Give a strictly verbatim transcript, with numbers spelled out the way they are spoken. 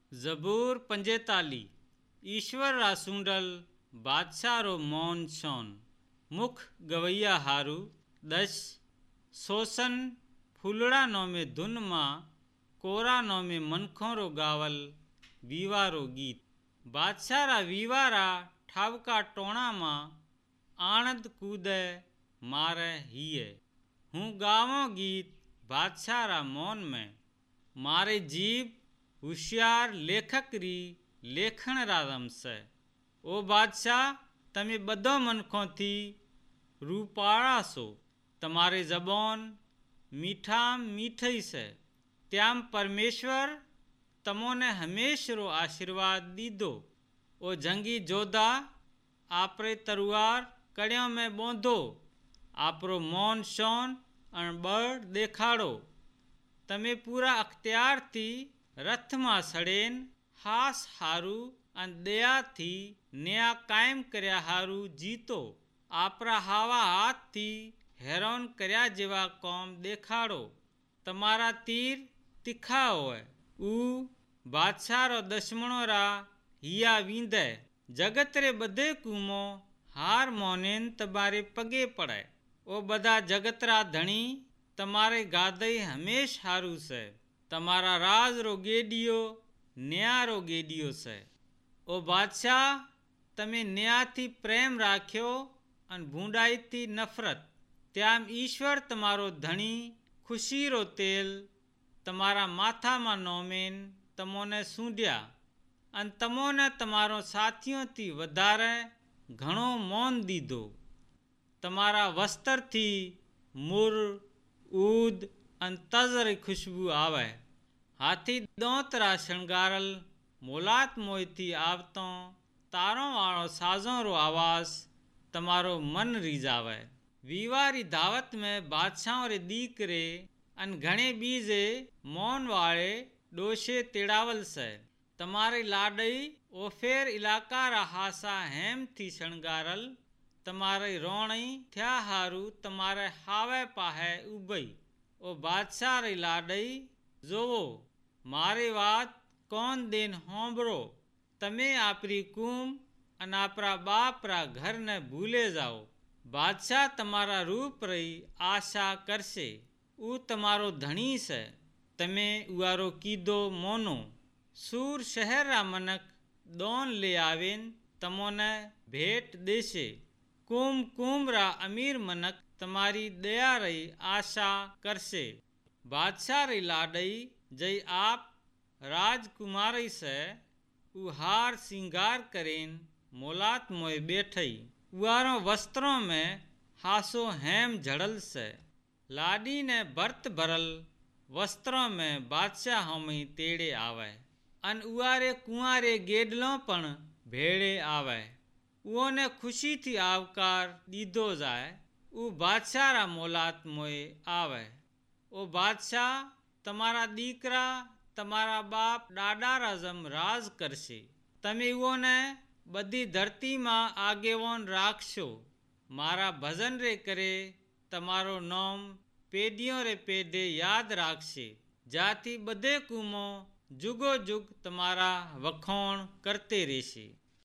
जबूर पंजेताली। ईश्वर रा सुंडल बादशाह रो मौन शौन। मुख गवैया हारू दस। शोषण फूलड़ा नो में धुन मां कोरा नो में मनखों रो गावल वीवा रो गीत। बादशाह रा वीवा रा ठावका टोणा मां आणंद कूदे मारे हिये। हूँ गावों गीत बादशाह रा मौन में। मारे जीव होशियार लेखक री लेखन रा रम से। ओ बादशाह तमे बधो मनखों थी रूपाड़ा सो। तमारे जबोन मीठाम मीठई से। त्याम परमेश्वर तमोने हमेश रो आशीर्वाद दीदो। ओ जंगी जोधा आपरे तरुआर कड़ियों में बोंधो। आपरो मौन शौन अण बड़ देखाड़ो। तमे पूरा अख्तियार थी रथ मां सड़ेन हास हारू अन दया थी न्या कायम कर्या हारू जीतो। आपरा हावा हाथ थी हैरान कर्या जेवा कौम देखाड़ो। तमारा तीर तिखा होए ऊ बादशाह रो दुश्मनों रा हिया वींदे। जगत रे बधे कूमो हार मोनेन तमारे पगे पड़े। ओ बधा जगत रा धणी तमारे गादई हमेश हारू से। तमारा राज रो गेडियो न्या रो गेडियो से। ओ बादशाह तमे न्या थी प्रेम राख्यो अन भूंडाई थी नफरत। त्याम ईश्वर तमारो धणी खुशी रो तेल तमारा माथा मा नोमेन तमोने सूंढ्या। अन तमोने तमारो साथियों थी वधारे घणो मौन दीधो। तमारा वस्त्र थी मुर ऊद अन तज री खुशबू आवे। हाथी दोंत रा शणगारल मोलात मोय थी आवतो तारों वाळो साजों रो आवाज तमारो मन रीझावे। वीवा री दावत में बादशाहों रे दीकरे अन घणे बीजे मौन वाले डोशे तेड़ावल से। तमारी लाडई ओफेर इलाका रा हासा हेम थी शणगारल। तमारे रोणई थया हारू तमारे हावे पाहे उबई। ओ बादशाह री लाडई जोवो मारे वात कौन दिन होंबरो। तमे आपरी कूम अन आपरा बाप रा घर ने भूले जाओ। बादशाह तमारा रूप रही आशा करसे। ऊ तमारो धणी से तमे उआरो कीधो मोनो। सूर शहर रा मनक दोन ले आवेन तमोने भेंट देशे। कुम कुम रा अमीर मनक तमारी दया रही आशा करसे। बादशाह री लाडई जई आप राजकुमारी से उहार सिंगार करेन मोलात मोय बैठई। उआरों वस्त्रों में हासो हेम झड़ल से। लाडी ने भर्त भरल वस्त्रों में बादशाह होमी तेड़े आवे। अन उआरे कुआरे गेडलों पण भेड़े आवे। उओने खुशी थी आवकार दीधो जाए। ऊ बादशाह रा मोलात मोय आवे। ओ बादशाह तमारा दीकरा तमारा बाप डाडा राजम राज करसे। तमे उओने बधी धरती मां आगेवान राखशो। मारा भजन रे करे तमारो नाम पेढ़ियों रे पेढ़े याद राखशे। जाती बधे कूमो जुगो जुग तमारा वखोण करते रहेशे।